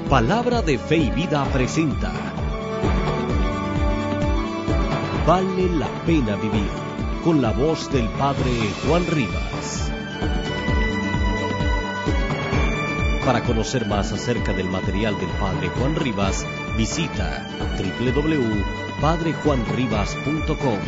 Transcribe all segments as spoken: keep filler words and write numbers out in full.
Palabra de Fe y Vida presenta Vale la pena vivir, con la voz del Padre Juan Rivas. Para conocer más acerca del material del Padre Juan Rivas, visita doble u doble u doble u punto padre juan rivas punto com.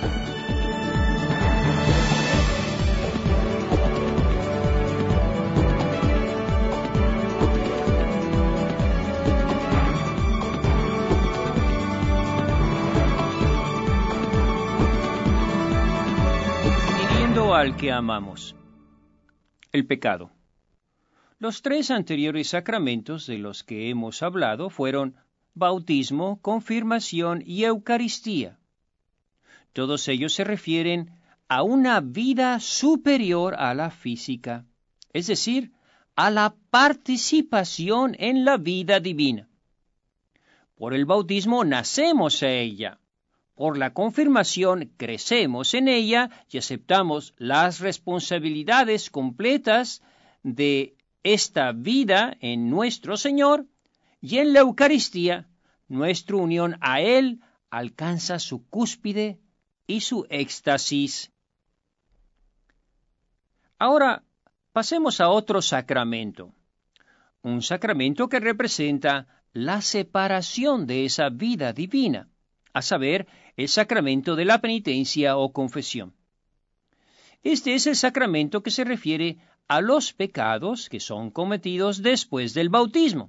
Al que amamos. El pecado. Los tres anteriores sacramentos de los que hemos hablado fueron bautismo, confirmación y Eucaristía. Todos ellos se refieren a una vida superior a la física, es decir, a la participación en la vida divina. Por el bautismo nacemos a ella. Por la confirmación crecemos en ella y aceptamos las responsabilidades completas de esta vida en nuestro Señor, y en la Eucaristía nuestra unión a Él alcanza su cúspide y su éxtasis. Ahora pasemos a otro sacramento, un sacramento que representa la separación de esa vida divina, a saber, el sacramento de la penitencia o confesión. Este es el sacramento que se refiere a los pecados que son cometidos después del bautismo.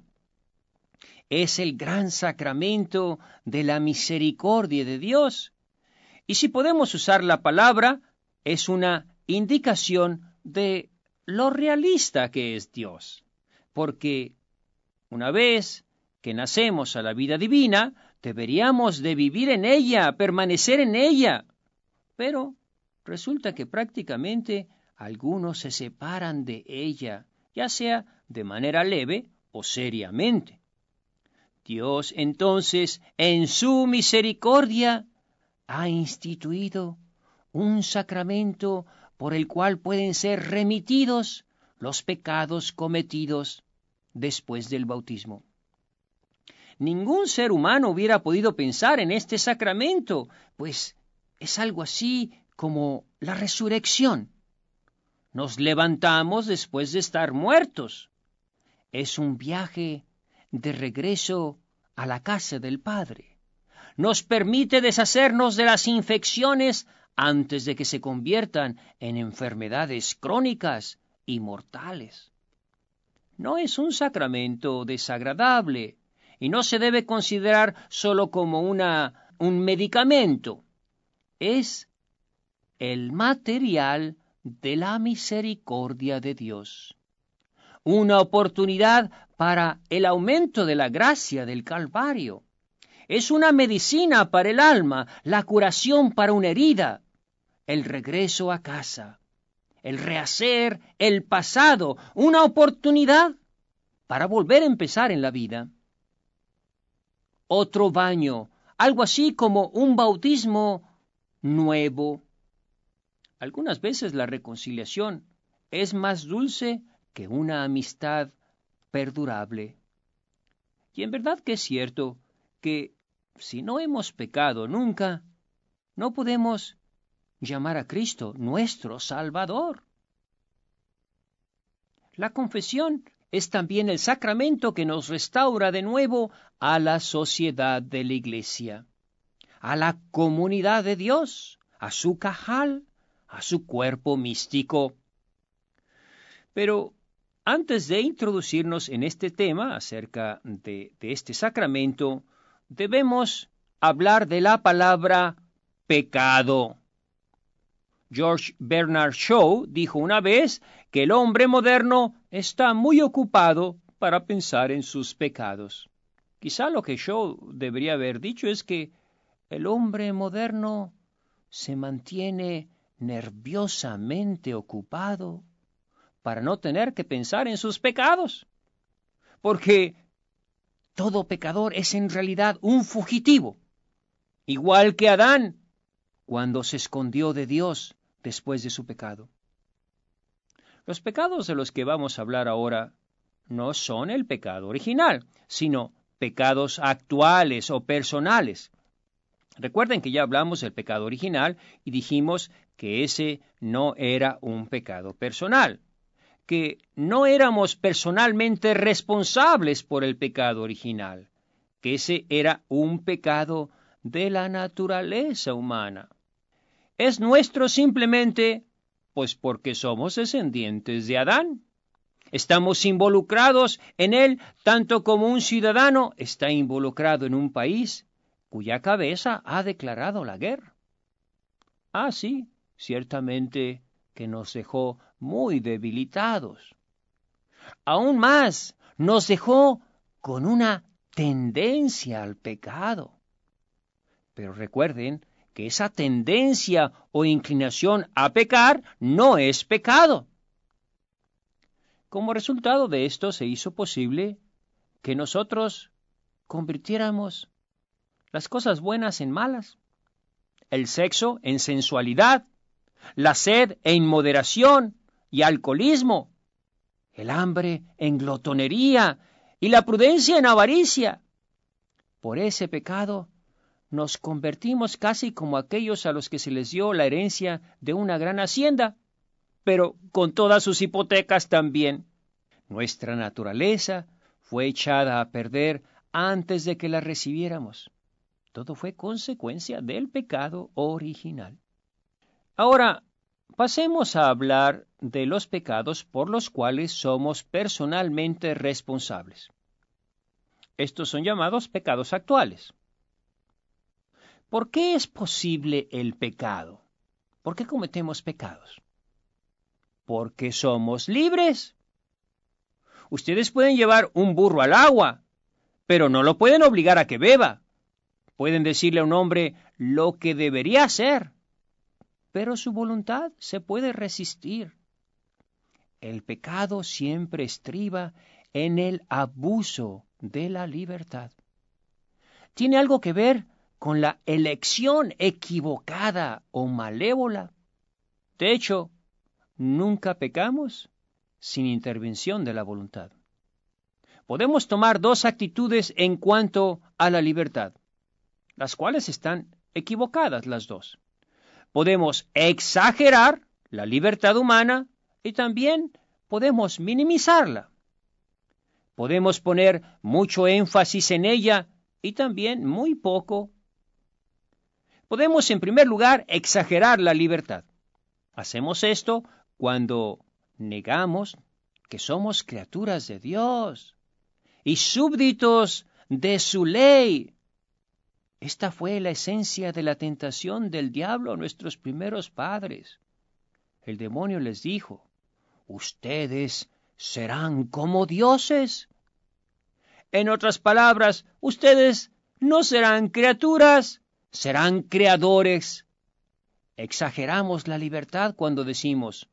Es el gran sacramento de la misericordia de Dios. Y si podemos usar la palabra, es una indicación de lo realista que es Dios. Porque una vez que nacemos a la vida divina, deberíamos de vivir en ella, permanecer en ella. Pero resulta que prácticamente algunos se separan de ella, ya sea de manera leve o seriamente. Dios entonces, en su misericordia, ha instituido un sacramento por el cual pueden ser remitidos los pecados cometidos después del bautismo. Ningún ser humano hubiera podido pensar en este sacramento, pues es algo así como la resurrección. Nos levantamos después de estar muertos. Es un viaje de regreso a la casa del Padre. Nos permite deshacernos de las infecciones antes de que se conviertan en enfermedades crónicas y mortales. No es un sacramento desagradable, y no se debe considerar solo como una, un medicamento. Es el material de la misericordia de Dios. Una oportunidad para el aumento de la gracia del Calvario. Es una medicina para el alma, la curación para una herida, el regreso a casa, el rehacer el pasado, una oportunidad para volver a empezar en la vida. Otro baño, algo así como un bautismo nuevo. Algunas veces la reconciliación es más dulce que una amistad perdurable. Y en verdad que es cierto que si no hemos pecado nunca, no podemos llamar a Cristo nuestro Salvador. La confesión es también el sacramento que nos restaura de nuevo a la sociedad de la Iglesia, a la comunidad de Dios, a su cajal, a su cuerpo místico. Pero antes de introducirnos en este tema acerca de, de este sacramento, debemos hablar de la palabra pecado. George Bernard Shaw dijo una vez que el hombre moderno está muy ocupado para pensar en sus pecados. Quizá lo que Shaw debería haber dicho es que el hombre moderno se mantiene nerviosamente ocupado para no tener que pensar en sus pecados, porque todo pecador es en realidad un fugitivo, igual que Adán cuando se escondió de Dios después de su pecado. Los pecados de los que vamos a hablar ahora no son el pecado original, sino pecados actuales o personales. Recuerden que ya hablamos del pecado original y dijimos que ese no era un pecado personal, que no éramos personalmente responsables por el pecado original, que ese era un pecado de la naturaleza humana. Es nuestro simplemente, pues porque somos descendientes de Adán. Estamos involucrados en él tanto como un ciudadano está involucrado en un país cuya cabeza ha declarado la guerra. Ah, sí, ciertamente que nos dejó muy debilitados. Aún más, nos dejó con una tendencia al pecado. Pero recuerden que esa tendencia o inclinación a pecar no es pecado. Como resultado de esto se hizo posible que nosotros convirtiéramos las cosas buenas en malas, el sexo en sensualidad, la sed en moderación y alcoholismo, el hambre en glotonería y la prudencia en avaricia. Por ese pecado nos convertimos casi como aquellos a los que se les dio la herencia de una gran hacienda, pero con todas sus hipotecas también. Nuestra naturaleza fue echada a perder antes de que la recibiéramos. Todo fue consecuencia del pecado original. Ahora, pasemos a hablar de los pecados por los cuales somos personalmente responsables. Estos son llamados pecados actuales. ¿Por qué es posible el pecado? ¿Por qué cometemos pecados? Porque somos libres. Ustedes pueden llevar un burro al agua, pero no lo pueden obligar a que beba. Pueden decirle a un hombre lo que debería hacer, pero su voluntad se puede resistir. El pecado siempre estriba en el abuso de la libertad. Tiene algo que ver con la elección equivocada o malévola. De hecho, nunca pecamos sin intervención de la voluntad. Podemos tomar dos actitudes en cuanto a la libertad, las cuales están equivocadas las dos. Podemos exagerar la libertad humana y también podemos minimizarla. Podemos poner mucho énfasis en ella y también muy poco. Podemos, en primer lugar, exagerar la libertad. Hacemos esto cuando negamos que somos criaturas de Dios y súbditos de su ley. Esta fue la esencia de la tentación del diablo a nuestros primeros padres. El demonio les dijo, ustedes serán como dioses. En otras palabras, ustedes no serán criaturas, serán creadores. Exageramos la libertad cuando decimos,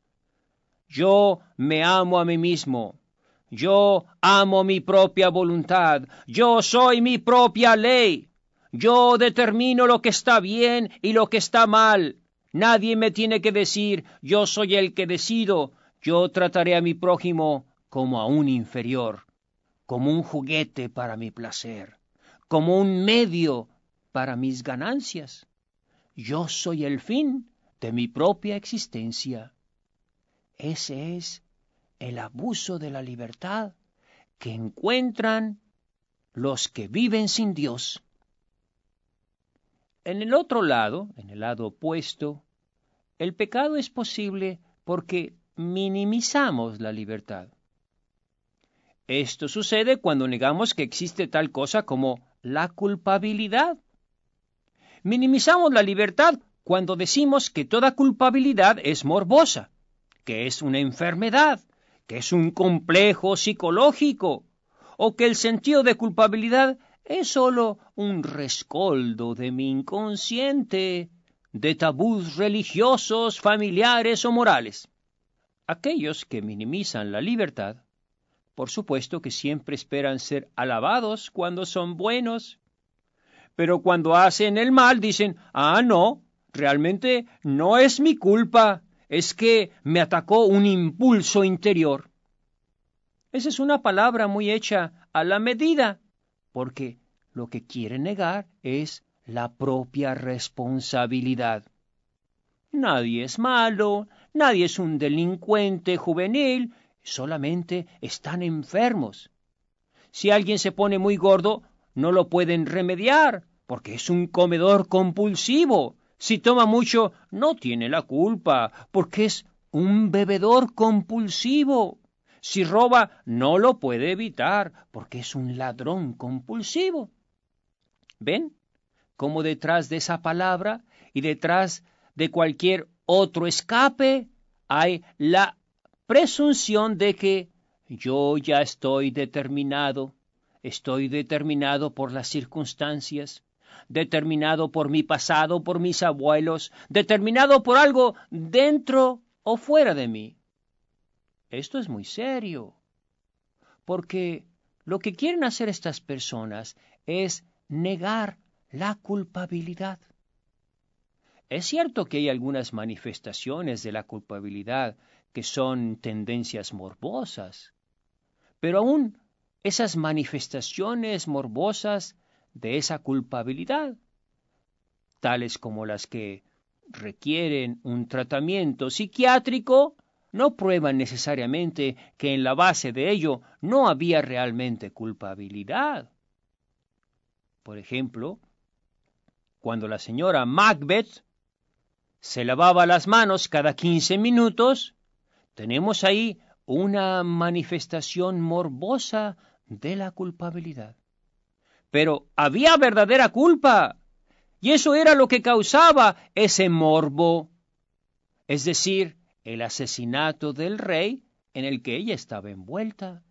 yo me amo a mí mismo, yo amo mi propia voluntad, yo soy mi propia ley, yo determino lo que está bien y lo que está mal. Nadie me tiene que decir, yo soy el que decido, yo trataré a mi prójimo como a un inferior, como un juguete para mi placer, como un medio para mis ganancias. Yo soy el fin de mi propia existencia. Ese es el abuso de la libertad que encuentran los que viven sin Dios. En el otro lado, en el lado opuesto, el pecado es posible porque minimizamos la libertad. Esto sucede cuando negamos que existe tal cosa como la culpabilidad. Minimizamos la libertad cuando decimos que toda culpabilidad es morbosa, que es una enfermedad, que es un complejo psicológico, o que el sentido de culpabilidad es solo un rescoldo de mi inconsciente, de tabús religiosos, familiares o morales. Aquellos que minimizan la libertad, por supuesto que siempre esperan ser alabados cuando son buenos, pero cuando hacen el mal dicen, ah, no, realmente no es mi culpa, es que me atacó un impulso interior. Esa es una palabra muy hecha a la medida, porque lo que quiere negar es la propia responsabilidad. Nadie es malo, nadie es un delincuente juvenil, solamente están enfermos. Si alguien se pone muy gordo, no lo pueden remediar, porque es un comedor compulsivo. Si toma mucho, no tiene la culpa, porque es un bebedor compulsivo. Si roba, no lo puede evitar, porque es un ladrón compulsivo. ¿Ven cómo detrás de esa palabra y detrás de cualquier otro escape hay la presunción de que yo ya estoy determinado, estoy determinado por las circunstancias, determinado por mi pasado, por mis abuelos, determinado por algo dentro o fuera de mí? Esto es muy serio, porque lo que quieren hacer estas personas es negar la culpabilidad. Es cierto que hay algunas manifestaciones de la culpabilidad que son tendencias morbosas, pero aún esas manifestaciones morbosas de esa culpabilidad, tales como las que requieren un tratamiento psiquiátrico, no prueban necesariamente que en la base de ello no había realmente culpabilidad. Por ejemplo, cuando la señora Macbeth se lavaba las manos cada quince minutos, tenemos ahí una manifestación morbosa de la culpabilidad. Pero había verdadera culpa, y eso era lo que causaba ese morbo, es decir, el asesinato del rey en el que ella estaba envuelta.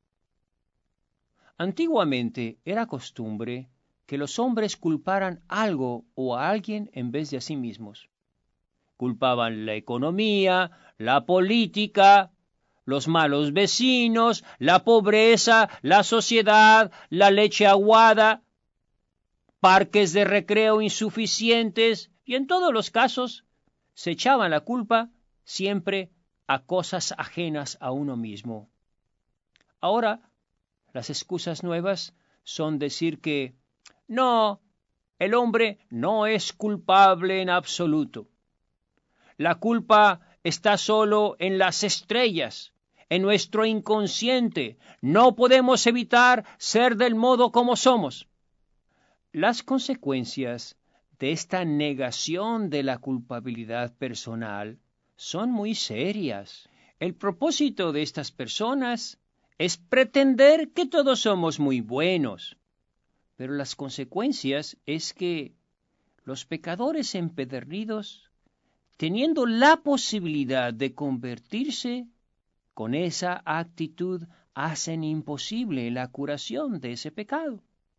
Antiguamente era costumbre que los hombres culparan algo o a alguien en vez de a sí mismos. Culpaban la economía, la política, los malos vecinos, la pobreza, la sociedad, la leche aguada, parques de recreo insuficientes, y en todos los casos se echaban la culpa siempre a cosas ajenas a uno mismo. Ahora, las excusas nuevas son decir que no, el hombre no es culpable en absoluto. La culpa está solo en las estrellas, en nuestro inconsciente. No podemos evitar ser del modo como somos. Las consecuencias de esta negación de la culpabilidad personal son muy serias. El propósito de estas personas es pretender que todos somos muy buenos, pero las consecuencias es que los pecadores empedernidos, teniendo la posibilidad de convertirse, con esa actitud hacen imposible la curación de ese pecado.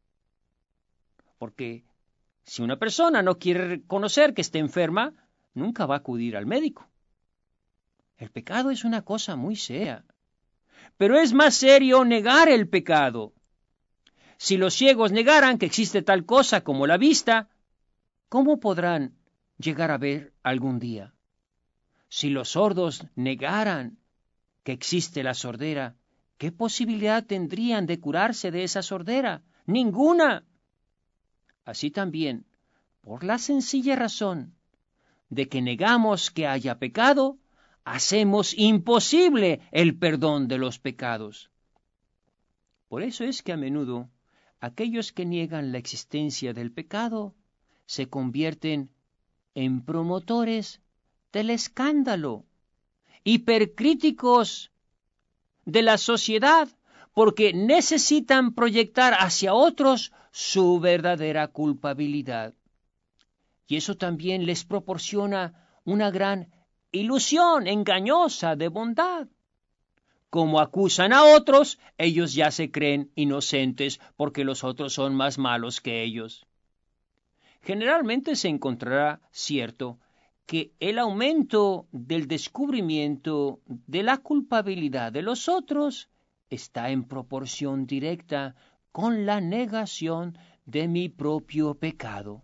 Porque si una persona no quiere reconocer que está enferma, nunca va a acudir al médico. El pecado es una cosa muy seria. Pero es más serio negar el pecado. Si los ciegos negaran que existe tal cosa como la vista, ¿cómo podrán llegar a ver algún día? Si los sordos negaran que existe la sordera, ¿qué posibilidad tendrían de curarse de esa sordera? ¡Ninguna! Así también, por la sencilla razón de que negamos que haya pecado, hacemos imposible el perdón de los pecados. Por eso es que a menudo aquellos que niegan la existencia del pecado se convierten en promotores del escándalo, hipercríticos de la sociedad, porque necesitan proyectar hacia otros su verdadera culpabilidad. Y eso también les proporciona una gran ilusión engañosa de bondad. Como acusan a otros, ellos ya se creen inocentes porque los otros son más malos que ellos. Generalmente se encontrará cierto que el aumento del descubrimiento de la culpabilidad de los otros está en proporción directa con la negación de mi propio pecado.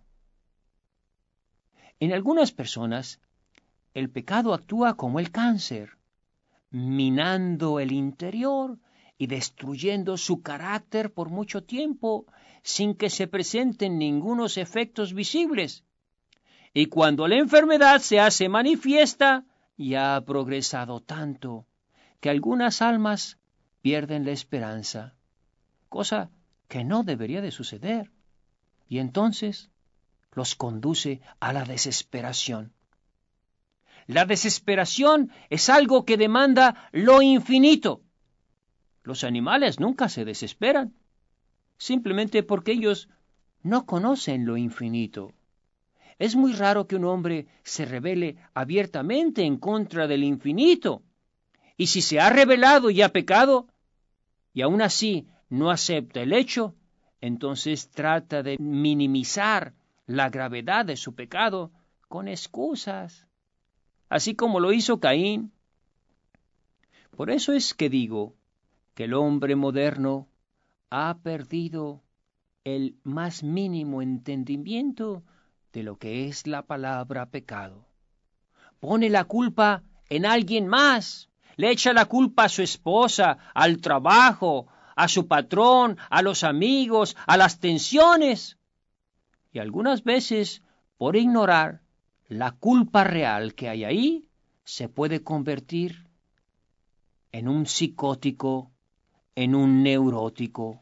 En algunas personas, el pecado actúa como el cáncer, minando el interior y destruyendo su carácter por mucho tiempo sin que se presenten ningunos efectos visibles. Y cuando la enfermedad se hace manifiesta, ya ha progresado tanto que algunas almas pierden la esperanza, cosa que no debería de suceder, y entonces los conduce a la desesperación. La desesperación es algo que demanda lo infinito. Los animales nunca se desesperan, simplemente porque ellos no conocen lo infinito. Es muy raro que un hombre se rebele abiertamente en contra del infinito. Y si se ha rebelado y ha pecado, y aún así no acepta el hecho, entonces trata de minimizar la gravedad de su pecado con excusas, así como lo hizo Caín. Por eso es que digo que el hombre moderno ha perdido el más mínimo entendimiento de lo que es la palabra pecado. Pone la culpa en alguien más, le echa la culpa a su esposa, al trabajo, a su patrón, a los amigos, a las tensiones. Y algunas veces, por ignorar la culpa real que hay ahí, se puede convertir en un psicótico, en un neurótico.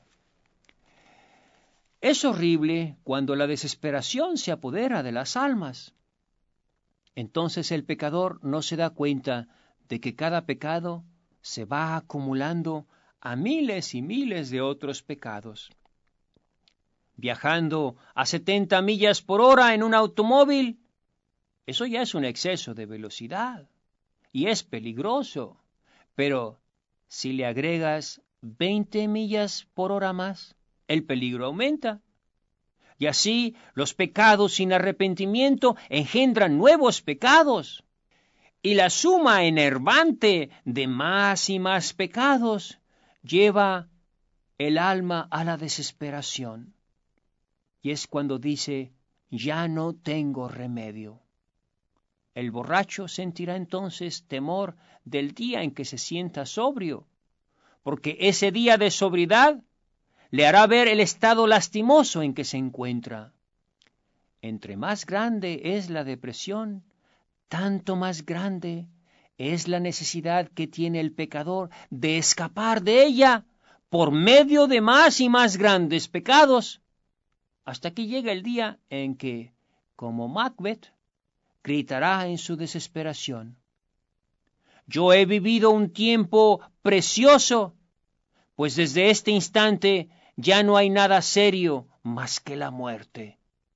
Es horrible cuando la desesperación se apodera de las almas. Entonces el pecador no se da cuenta de que cada pecado se va acumulando a miles y miles de otros pecados. Viajando a setenta millas por hora en un automóvil, eso ya es un exceso de velocidad y es peligroso. Pero si le agregas veinte millas por hora más, el peligro aumenta. Y así los pecados sin arrepentimiento engendran nuevos pecados. Y la suma enervante de más y más pecados lleva el alma a la desesperación. Y es cuando dice, ya no tengo remedio. El borracho sentirá entonces temor del día en que se sienta sobrio, porque ese día de sobriedad le hará ver el estado lastimoso en que se encuentra. Entre más grande es la depresión, tanto más grande es la necesidad que tiene el pecador de escapar de ella por medio de más y más grandes pecados, hasta que llega el día en que, como Macbeth, gritará en su desesperación: yo he vivido un tiempo precioso, pues desde este instante ya no hay nada serio más que la muerte.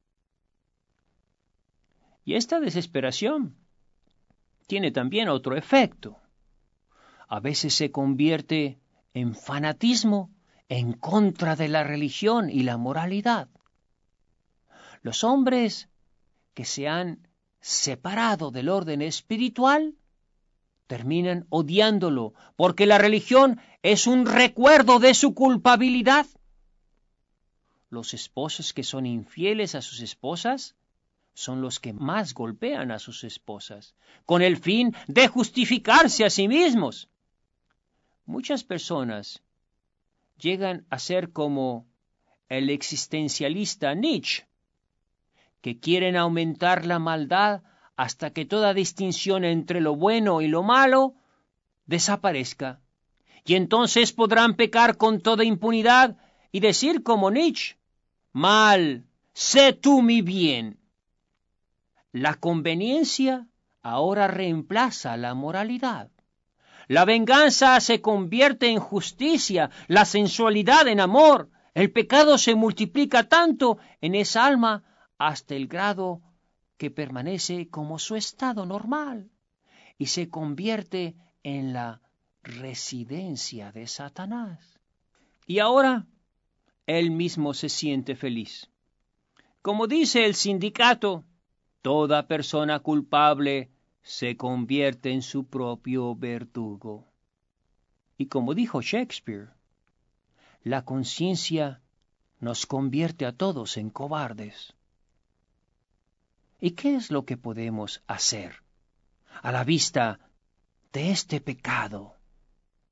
Y esta desesperación tiene también otro efecto. A veces se convierte en fanatismo en contra de la religión y la moralidad. Los hombres que se han separado del orden espiritual terminan odiándolo, porque la religión es un recuerdo de su culpabilidad. Los esposos que son infieles a sus esposas son los que más golpean a sus esposas, con el fin de justificarse a sí mismos. Muchas personas llegan a ser como el existencialista Nietzsche, que quieren aumentar la maldad hasta que toda distinción entre lo bueno y lo malo desaparezca. Y entonces podrán pecar con toda impunidad y decir como Nietzsche: mal, sé tú mi bien. La conveniencia ahora reemplaza la moralidad. La venganza se convierte en justicia, la sensualidad en amor. El pecado se multiplica tanto en esa alma hasta el grado que permanece como su estado normal y se convierte en la residencia de Satanás. Y ahora él mismo se siente feliz. Como dice el sindicato, toda persona culpable se convierte en su propio verdugo. Y como dijo Shakespeare, la conciencia nos convierte a todos en cobardes. ¿Y qué es lo que podemos hacer a la vista de este pecado?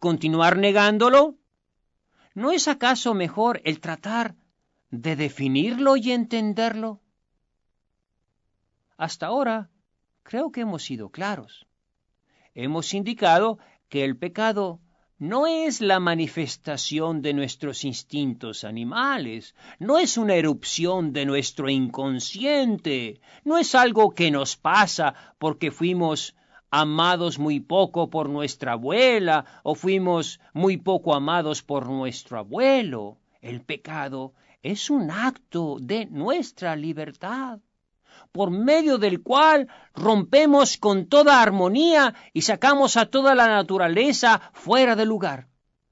continuar negándolo? ¿No es acaso mejor el tratar de definirlo y entenderlo? Hasta ahora, creo que hemos sido claros. Hemos indicado que el pecado no es la manifestación de nuestros instintos animales, no es una erupción de nuestro inconsciente, no es algo que nos pasa porque fuimos amados muy poco por nuestra abuela o fuimos muy poco amados por nuestro abuelo. El pecado es un acto de nuestra libertad, por medio del cual rompemos con toda armonía y sacamos a toda la naturaleza fuera de lugar.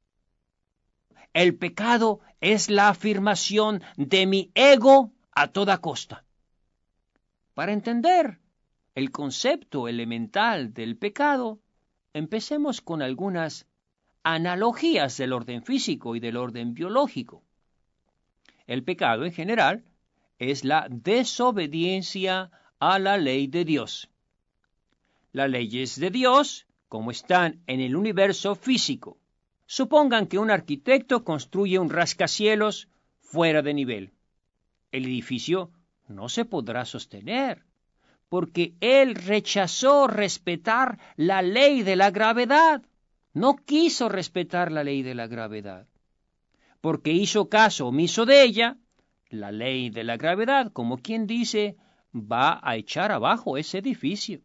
El pecado es la afirmación de mi ego a toda costa. Para entender el concepto elemental del pecado, empecemos con algunas analogías del orden físico y del orden biológico. El pecado en general es la desobediencia a la ley de Dios. Las leyes de Dios, como están en el universo físico. Supongan que un arquitecto construye un rascacielos fuera de nivel. El edificio no se podrá sostener, porque él rechazó respetar la ley de la gravedad. No quiso respetar la ley de la gravedad. Porque hizo caso omiso de ella, la ley de la gravedad, como quien dice, va a echar abajo ese edificio.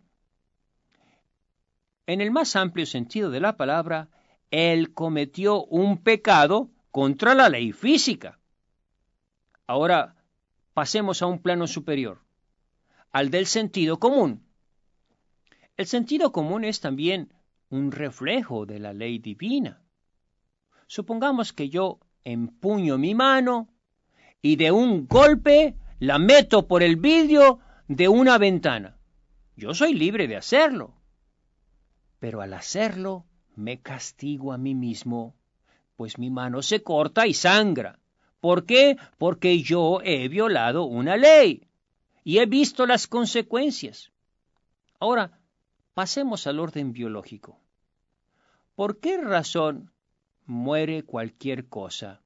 En el más amplio sentido de la palabra, él cometió un pecado contra la ley física. Ahora, pasemos a un plano superior, al del sentido común. El sentido común es también un reflejo de la ley divina. Supongamos que yo empuño mi mano y de un golpe la meto por el vidrio de una ventana. Yo soy libre de hacerlo, pero al hacerlo me castigo a mí mismo, pues mi mano se corta y sangra. ¿Por qué? Porque yo he violado una ley y he visto las consecuencias. Ahora, pasemos al orden biológico. ¿Por qué razón muere cualquier cosa?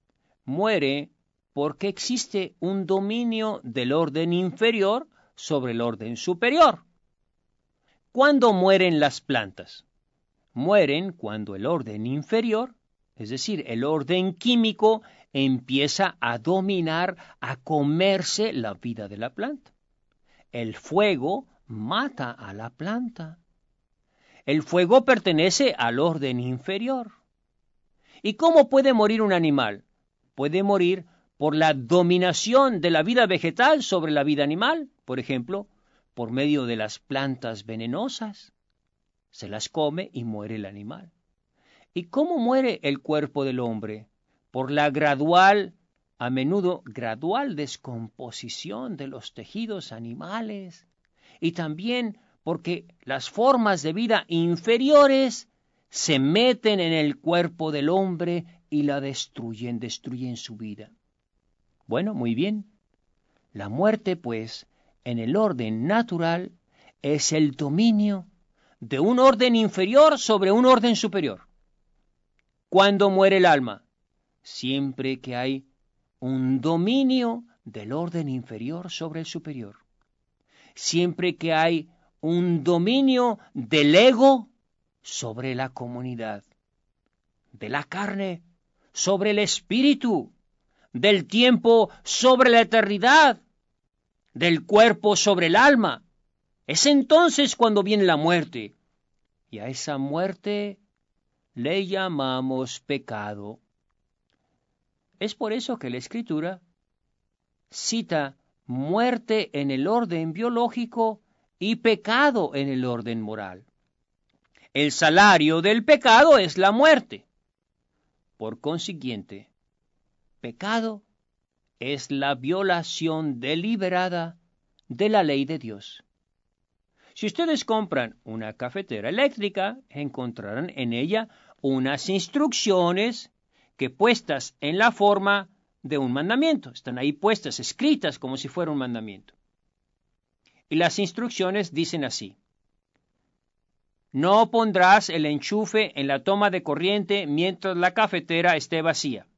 Muere porque existe un dominio del orden inferior sobre el orden superior. ¿Cuándo mueren las plantas? Mueren cuando el orden inferior, es decir, el orden químico, empieza a dominar, a comerse la vida de la planta. El fuego mata a la planta. El fuego pertenece al orden inferior. ¿Y cómo puede morir un animal? Puede morir por la dominación de la vida vegetal sobre la vida animal, por ejemplo, por medio de las plantas venenosas. Se las come y muere el animal. ¿Y cómo muere el cuerpo del hombre? Por la gradual, a menudo gradual descomposición de los tejidos animales y también porque las formas de vida inferiores se meten en el cuerpo del hombre y la destruyen, destruyen su vida. Bueno, muy bien. La muerte, pues, en el orden natural, es el dominio de un orden inferior sobre un orden superior. ¿Cuándo muere el alma? Siempre que hay un dominio del orden inferior sobre el superior. Siempre que hay un dominio del ego sobre la comunidad, de la carne sobre el espíritu, del tiempo sobre la eternidad, del cuerpo sobre el alma. Es entonces cuando viene la muerte, y a esa muerte le llamamos pecado. Es por eso que la Escritura cita muerte en el orden biológico y pecado en el orden moral. El salario del pecado es la muerte. Por consiguiente, pecado es la violación deliberada de la ley de Dios. Si ustedes compran una cafetera eléctrica, encontrarán en ella unas instrucciones que puestas en la forma de un mandamiento. Están ahí puestas, escritas como si fuera un mandamiento. Y las instrucciones dicen así: No pondrás el enchufe en la toma de corriente mientras la cafetera esté vacía.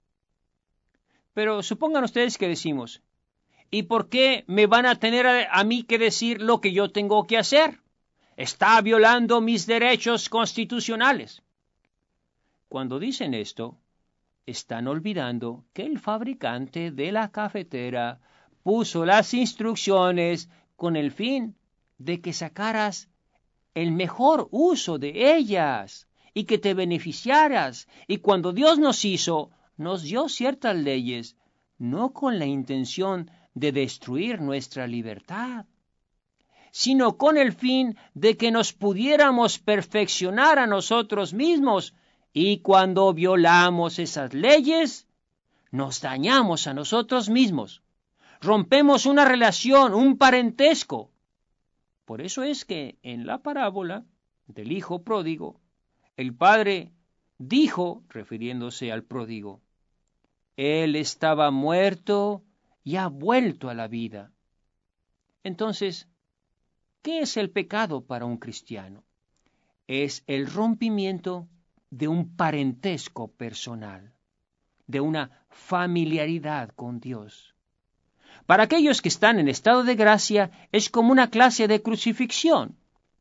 Pero supongan ustedes que decimos, ¿y por qué me van a tener a, a mí que decir lo que yo tengo que hacer? Está violando mis derechos constitucionales. Cuando dicen esto, están olvidando que el fabricante de la cafetera puso las instrucciones con el fin de que sacaras el mejor uso de ellas y que te beneficiaras. Y cuando Dios nos hizo, nos dio ciertas leyes, no con la intención de destruir nuestra libertad, sino con el fin de que nos pudiéramos perfeccionar a nosotros mismos. Y cuando violamos esas leyes, nos dañamos a nosotros mismos. Rompemos una relación, un parentesco. Por eso es que en la parábola del hijo pródigo, el padre dijo, refiriéndose al pródigo, él estaba muerto y ha vuelto a la vida. Entonces, ¿qué es el pecado para un cristiano? Es el rompimiento de un parentesco personal, de una familiaridad con Dios. Para aquellos que están en estado de gracia, es como una clase de crucifixión.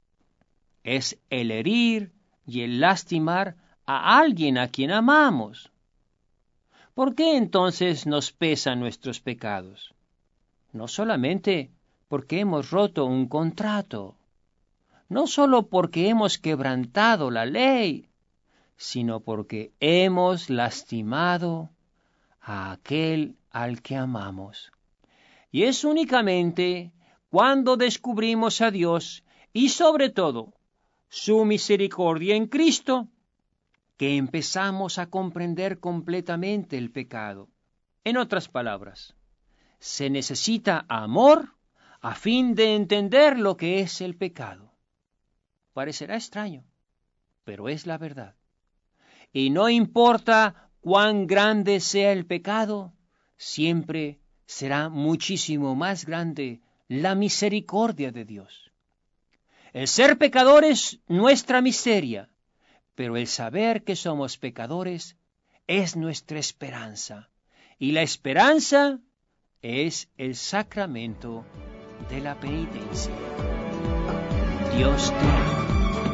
Es el herir y el lastimar a alguien a quien amamos. ¿Por qué entonces nos pesan nuestros pecados? No solamente porque hemos roto un contrato, no solo porque hemos quebrantado la ley, sino porque hemos lastimado a aquel al que amamos. Y es únicamente cuando descubrimos a Dios y sobre todo su misericordia en Cristo que empezamos a comprender completamente el pecado. En otras palabras, se necesita amor a fin de entender lo que es el pecado. Parecerá extraño, pero es la verdad. Y no importa cuán grande sea el pecado, siempre será muchísimo más grande la misericordia de Dios. El ser pecador es nuestra miseria, pero el saber que somos pecadores es nuestra esperanza. Y la esperanza es el sacramento de la penitencia. Dios te ama.